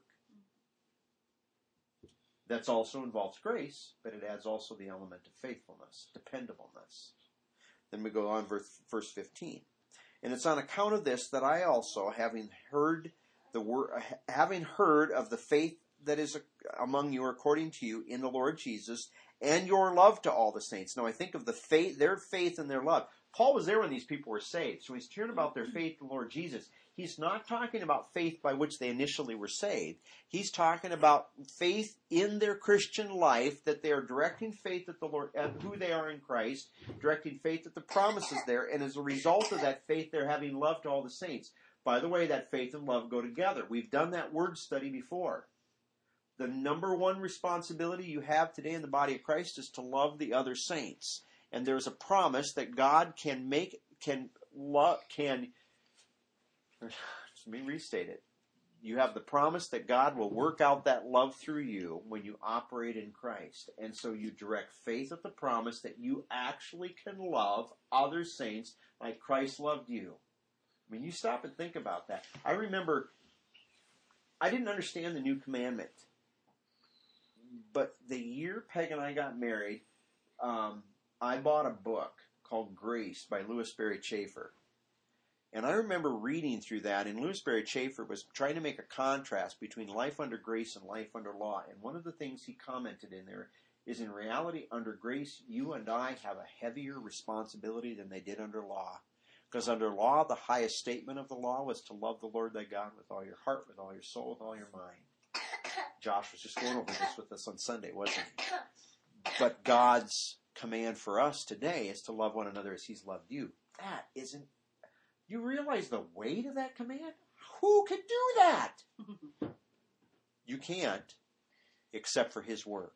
That also involves grace, but it adds also the element of faithfulness, dependableness. Then we go on verse, verse fifteen. And it's on account of this that I also, having heard the word, having heard of the faith that is among you according to you in the Lord Jesus, and your love to all the saints. Now I think of the faith, their faith and their love. Paul was there when these people were saved, so he's hearing about their faith in the Lord Jesus. he's not talking about faith by which they initially were saved. He's talking about faith in their Christian life, that they are directing faith at the Lord, at who they are in Christ, directing faith at the promises there, and as a result of that faith, they're having love to all the saints. By the way, that faith and love go together. We've done that word study before. The number one responsibility you have today in the body of Christ is to love the other saints. And there's a promise that God can make, can love, can, let me restate it. You have the promise that God will work out that love through you when you operate in Christ. And so you direct faith at the promise that you actually can love other saints like Christ loved you. I mean, you stop and think about that. I remember, I didn't understand the new commandment. But the year Peg and I got married, um, I bought a book called Grace by Louis Berry Chafer. And I remember reading through that, and Louis Berry Chafer was trying to make a contrast between life under grace and life under law. And one of the things he commented in there is, in reality, under grace, you and I have a heavier responsibility than they did under law. Because under law, the highest statement of the law was to love the Lord thy God with all your heart, with all your soul, with all your mind. Josh was just going over this with us on Sunday, wasn't he? But God's command for us today is to love one another as he's loved you. That isn't... You realize the weight of that command? Who could do that? You can't, except for his work.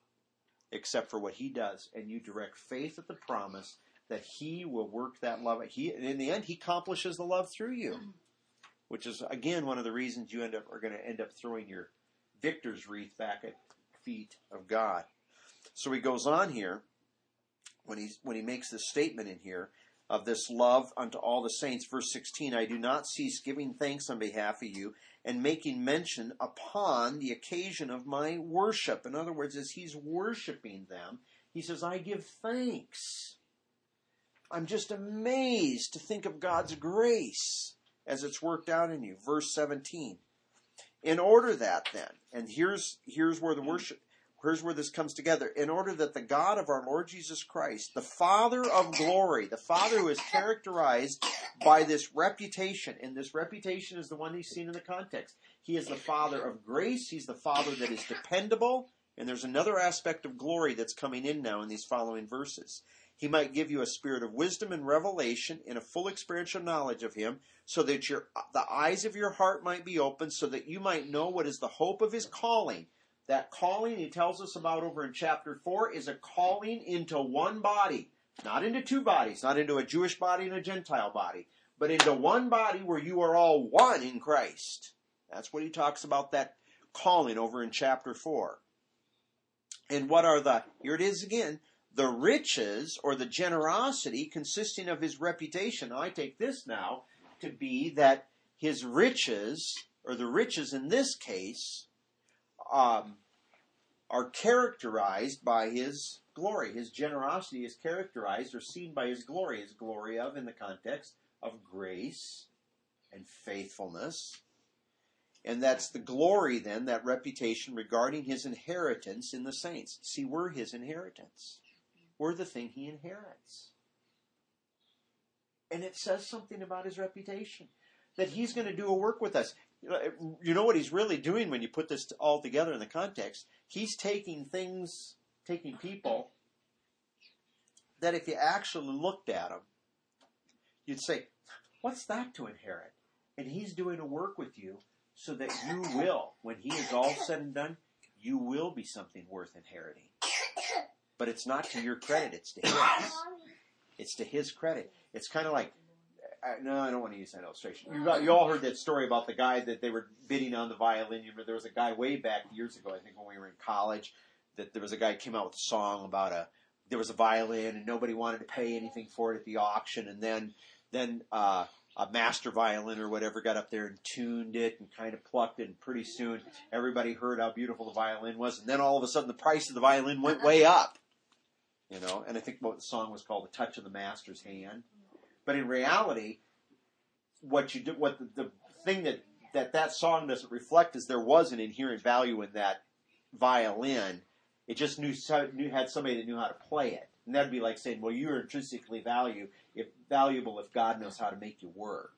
Except for what he does. And you direct faith at the promise that he will work that love. He, in the end, he accomplishes the love through you. Which is, again, one of the reasons you end up are going to end up throwing your victor's wreath back at the feet of God. So he goes on here, when he, when he makes this statement in here, of this love unto all the saints, verse sixteen, I do not cease giving thanks on behalf of you, and making mention upon the occasion of my worship. In other words, as he's worshiping them, he says, I give thanks. I'm just amazed to think of God's grace as it's worked out in you. Verse seventeen. In order that then, and here's here's where the worship, here's where this comes together. In order that the God of our Lord Jesus Christ, the Father of glory, the Father who is characterized by this reputation, and this reputation is the one he's seen in the context. He is the Father of grace. He's the Father that is dependable. And there's another aspect of glory that's coming in now in these following verses. He might give you a spirit of wisdom and revelation in a full experiential knowledge of him, so that your the eyes of your heart might be opened, so that you might know what is the hope of his calling. That calling he tells us about over in chapter four is a calling into one body. Not into two bodies, not into a Jewish body and a Gentile body, but into one body where you are all one in Christ. That's what he talks about, that calling over in chapter four. And what are the, here it is again, the riches or the generosity consisting of his reputation. Now, I take this now to be that his riches, or the riches in this case, um, are characterized by his glory. His generosity is characterized or seen by his glory. His glory of, in the context of grace and faithfulness. And that's the glory then, that reputation regarding his inheritance in the saints. See, we're his inheritance. We're the thing he inherits. And it says something about his reputation. That he's going to do a work with us. You know what he's really doing when you put this all together in the context? He's taking things, taking people, that if you actually looked at them, you'd say, what's that to inherit? And he's doing a work with you so that you will, when he is all said and done, you will be something worth inheriting. But it's not to your credit, it's to his. It's to his credit. It's kind of like, I, no, I don't want to use that illustration. You, got, you all heard that story about the guy that they were bidding on the violin. You remember there was a guy way back years ago, I think when we were in college, that there was a guy who came out with a song about a, there was a violin and nobody wanted to pay anything for it at the auction. And then, then, uh, a master violin or whatever got up there and tuned it and kind of plucked it, and pretty soon everybody heard how beautiful the violin was, and then all of a sudden the price of the violin went way up. You know, and I think what the song was called, "The Touch of the Master's Hand." But in reality, what you do, what the, the thing that, that that song doesn't reflect is there was an inherent value in that violin. It just knew, knew had somebody that knew how to play it. And that'd be like saying, well, you're intrinsically value if valuable if God knows how to make you work.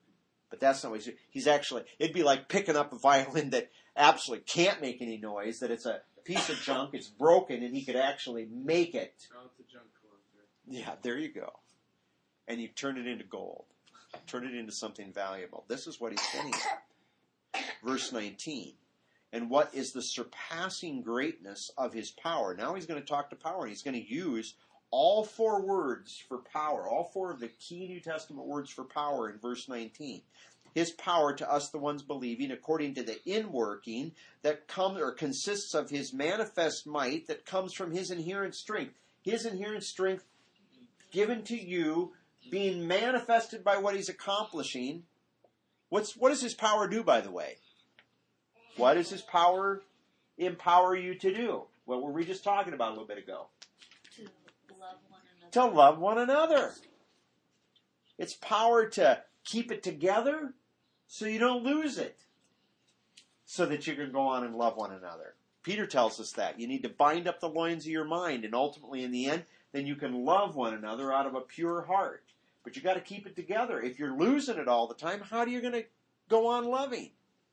But that's not what he's doing. He's actually, it'd be like picking up a violin that absolutely can't make any noise, that it's a piece of junk, it's broken, and he could actually make it. Oh, it's a junk collector. Yeah, there you go. And you turn it into gold. Turn it into something valuable. This is what he's getting at. Verse nineteen. And what is the surpassing greatness of his power? Now he's going to talk to power, and he's going to use all four words for power, all four of the key New Testament words for power in verse nineteen. His power to us, the ones believing, according to the inworking that comes or consists of his manifest might that comes from his inherent strength. His inherent strength given to you, being manifested by what he's accomplishing. What's what does his power do, by the way? What does his power empower you to do? What were we just talking about a little bit ago? To love one another. To love one another. It's power to keep it together so you don't lose it. So that you can go on and love one another. Peter tells us that. You need to bind up the loins of your mind, and ultimately in the end, then you can love one another out of a pure heart. But you got to keep it together. If you're losing it all the time, how are you going to go on loving?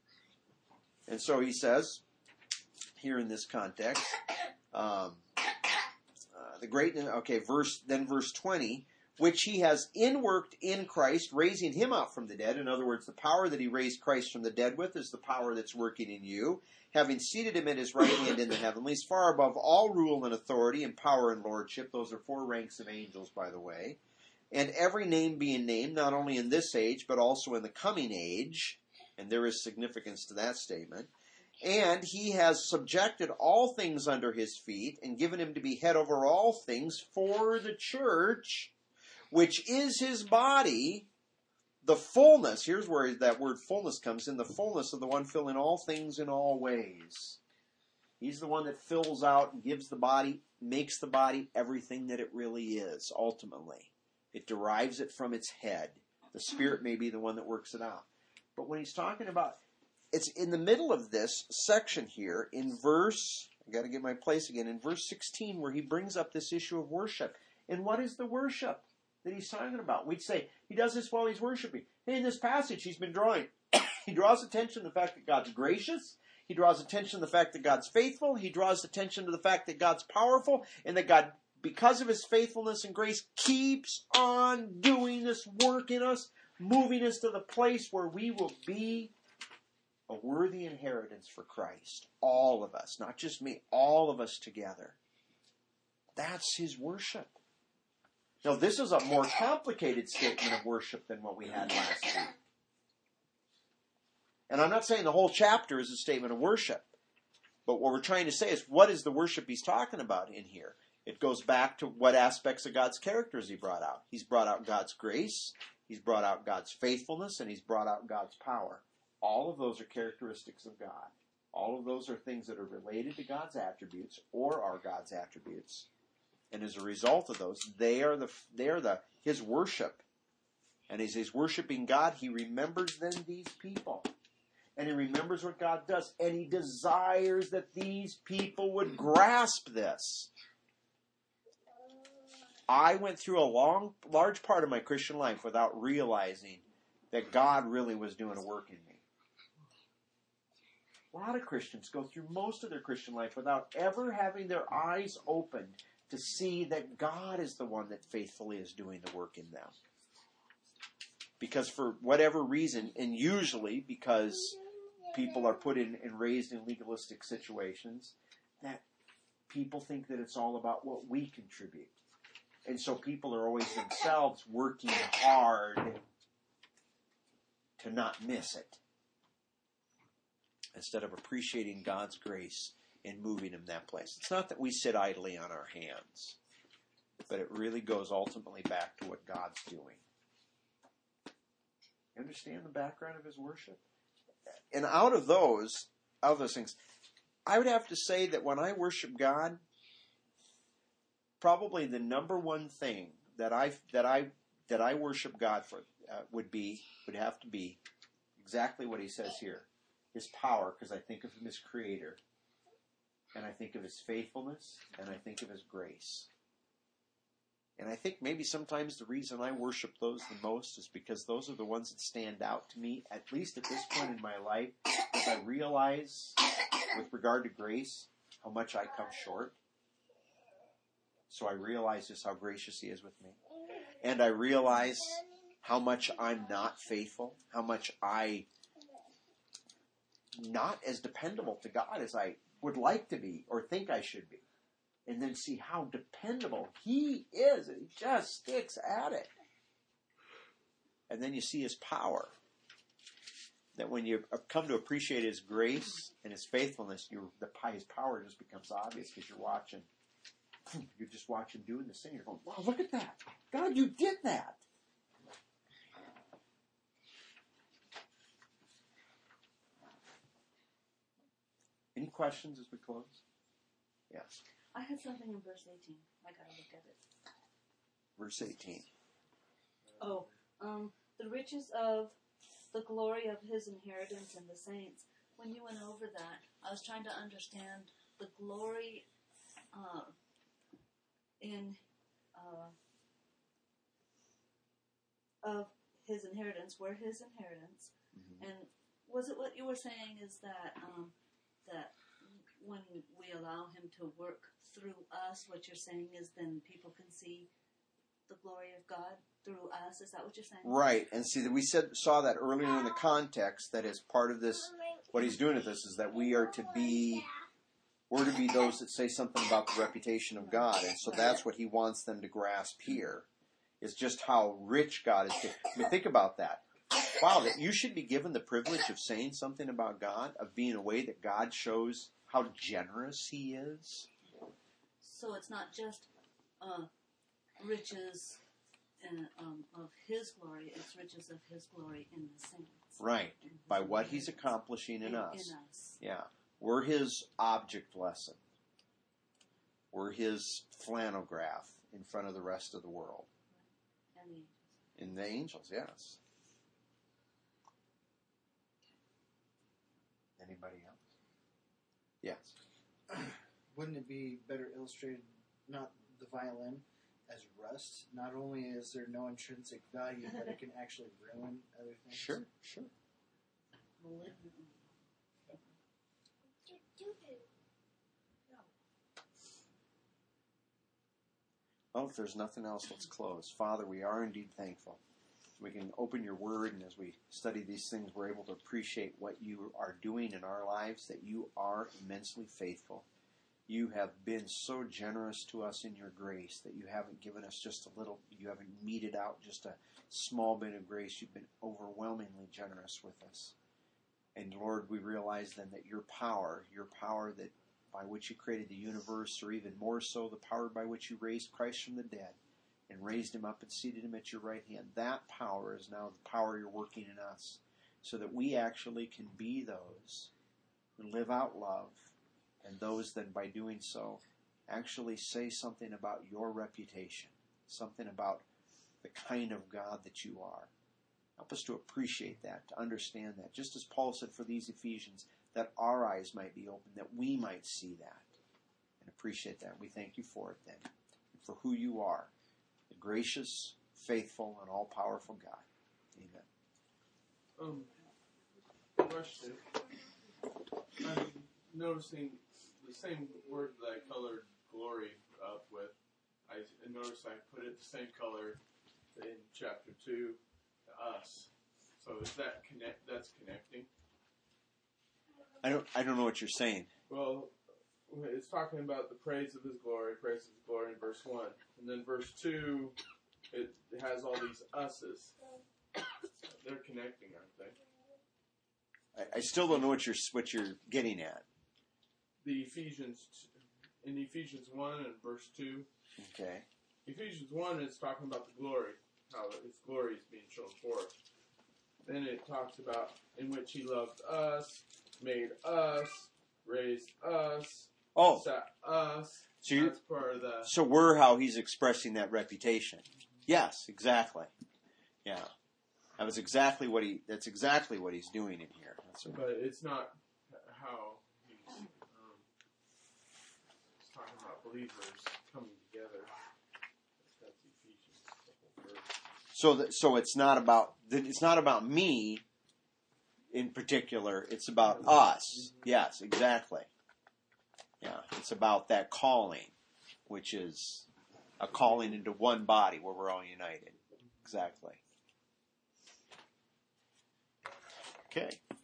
And so he says, here in this context, um, uh, the great, okay, verse, then verse twenty, which he has inworked in Christ, raising him up from the dead. In other words, the power that he raised Christ from the dead with is the power that's working in you, having seated him at his right hand in the heavenlies, far above all rule and authority and power and lordship. Those are four ranks of angels, by the way. And every name being named, not only in this age, but also in the coming age. And there is significance to that statement. And he has subjected all things under his feet and given him to be head over all things for the church, which is his body, the fullness. Here's where that word fullness comes in, the fullness of the one filling all things in all ways. He's the one that fills out and gives the body, makes the body everything that it really is, ultimately. It derives it from its head. The Spirit may be the one that works it out. But when he's talking about, it's in the middle of this section here, in verse, I got to get my place again, in verse sixteen, where he brings up this issue of worship. And what is the worship that he's talking about? We'd say, he does this while he's worshiping. Hey, in this passage, he's been drawing, he draws attention to the fact that God's gracious. He draws attention to the fact that God's faithful. He draws attention to the fact that God's powerful, and that God, because of his faithfulness and grace, keeps on doing this work in us, moving us to the place where we will be a worthy inheritance for Christ. All of us, not just me, all of us together. That's his worship. Now, this is a more complicated statement of worship than what we had last week. And I'm not saying the whole chapter is a statement of worship. But what we're trying to say is, what is the worship he's talking about in here? It goes back to what aspects of God's character has he brought out. He's brought out God's grace, he's brought out God's faithfulness, and he's brought out God's power. All of those are characteristics of God. All of those are things that are related to God's attributes or are God's attributes. And as a result of those, they are the they are the his worship. And as he's worshiping God, he remembers then these people. And he remembers what God does. And he desires that these people would grasp this. I went through a long, large part of my Christian life without realizing that God really was doing a work in me. A lot of Christians go through most of their Christian life without ever having their eyes opened to see that God is the one that faithfully is doing the work in them. Because for whatever reason, and usually because people are put in and raised in legalistic situations, that people think that it's all about what we contribute. And so people are always themselves working hard to not miss it, instead of appreciating God's grace and moving him that place. It's not that we sit idly on our hands, but it really goes ultimately back to what God's doing. You understand the background of his worship? And out of those, out of those things, I would have to say that when I worship God, probably the number one thing that I that I that I worship God for uh, would be would have to be exactly what he says here: his power, because I think of him as creator, and I think of his faithfulness, and I think of his grace. And I think maybe sometimes the reason I worship those the most is because those are the ones that stand out to me, at least at this point in my life, as I realize, with regard to grace, how much I come short. So I realize just how gracious He is with me. And I realize how much I'm not faithful, how much I not as dependable to God as I would like to be or think I should be. And then see how dependable He is. And He just sticks at it. And then you see His power. That when you come to appreciate His grace and His faithfulness, you, the, His power just becomes obvious because you're watching. You're just watching doing this thing. You're going, wow, look at that. God, you did that. Any questions as we close? Yes. I had something in verse eighteen. I gotta look at it. Verse eighteen. Oh, um, the riches of the glory of His inheritance in the saints. When you went over that, I was trying to understand the glory uh, in uh, of His inheritance. We're His inheritance, Mm-hmm. and was it what you were saying? Is that um, that when we allow Him to work through us, what you're saying is then people can see the glory of God through us? Is that what you're saying? Right, and see that we said saw that earlier in the context that as part of this, what He's doing with this is that we are to be, we're to be those that say something about the reputation of God, and so that's what He wants them to grasp here, is just how rich God is. I mean, think about that. Wow, that you should be given the privilege of saying something about God, of being a way that God shows how generous He is. So it's not just uh, riches in, um, of His glory, it's riches of His glory in the saints. Right, In His by what He's inheritance. accomplishing in, in us. In us. Yeah, we're His object lesson. We're His flannel graph in front of the rest of the world. And the angels. In the angels, yes. Anybody else? Yes. Wouldn't it be better illustrated, not the violin, as rust? Not only is there no intrinsic value, but it can actually ruin other things. Sure, sure. Well, if there's nothing else, let's close. Father, we are indeed thankful. We can open your word, and as we study these things, we're able to appreciate what you are doing in our lives, that you are immensely faithful. You have been so generous to us in your grace that you haven't given us just a little, you haven't meted out just a small bit of grace. You've been overwhelmingly generous with us. And Lord, we realize then that your power, your power that by which you created the universe, or even more so, the power by which you raised Christ from the dead and raised him up and seated him at your right hand, that power is now the power you're working in us, so that we actually can be those who live out love, and those then by doing so actually say something about your reputation, something about the kind of God that you are. Help us to appreciate that, to understand that. Just as Paul said for these Ephesians, that our eyes might be open, that we might see that and appreciate that. We thank you for it then, and for who you are, the gracious, faithful, and all-powerful God. Amen. Um, question. I'm noticing the same word that I colored glory up with. I noticed I put it the same color in chapter two to us. So is that connect? That's connecting. I don't. I don't know what you're saying. Well, it's talking about the praise of His glory, praise of His glory in verse one, and then verse two, it has all these us's. They're connecting, aren't they? I, I still don't know what you're what you're getting at. The Ephesians, in Ephesians one and verse two. Okay. Ephesians one is talking about the glory, how His glory is being shown forth. Then it talks about in which He loved us, made us, raised us, Oh, set us. so you That's part of the. so we're how he's expressing that reputation. Yes, exactly. Yeah, that was exactly what he. That's exactly what he's doing in here. That's right. But it's not how he's, um, he's talking about believers coming together. That's So that so it's not about it's not about me in particular. It's about us. Yes, exactly. Yeah, it's about that calling, which is a calling into one body where we're all united. Exactly. Okay.